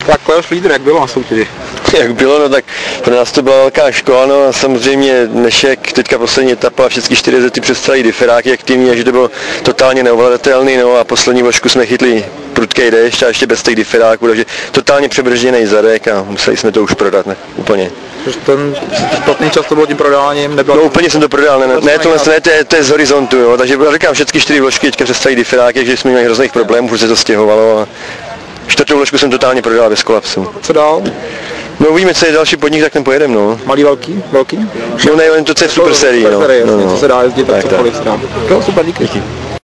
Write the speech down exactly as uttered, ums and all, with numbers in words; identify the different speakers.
Speaker 1: Tak Leoš Lídr, jak bylo na soutěži?
Speaker 2: Jak bylo, no tak pro nás to byla velká škola, no a samozřejmě dnešek, teďka poslední etapa, všechny čtyři jezety přes celý diferák, jak tým je, že to bylo totálně neovladatelný, no a poslední vložku jsme chytli prudký déšť a ještě bez těch diferáků, takže totálně přebržděný zadek a museli jsme to už prodat, ne, úplně.
Speaker 1: Ten špatný čas to bylo tím prodáním, nebylo...
Speaker 2: No úplně jsem to prodal, ne, ne, ne, tohle, ne to, je, to je z horizontu, jo, takže říkám všechny čtyři vložky teďka přes celý diferák, že jsme měli hrozných problémů, už se to stěhovalo a čtvrtou vložku jsem totálně prodal bez kolapsu.
Speaker 1: Co dál?
Speaker 2: No uvidíme, co je další podnik, tak ten pojedem, no.
Speaker 1: Malý, velký? Velký?
Speaker 2: No ne, jen to, co je v super sérii, no.
Speaker 1: Super série,
Speaker 2: no, no.
Speaker 1: Co se dá jezdit, tak,
Speaker 2: tak
Speaker 1: cokoliv se dá. Jo, super, díky. díky.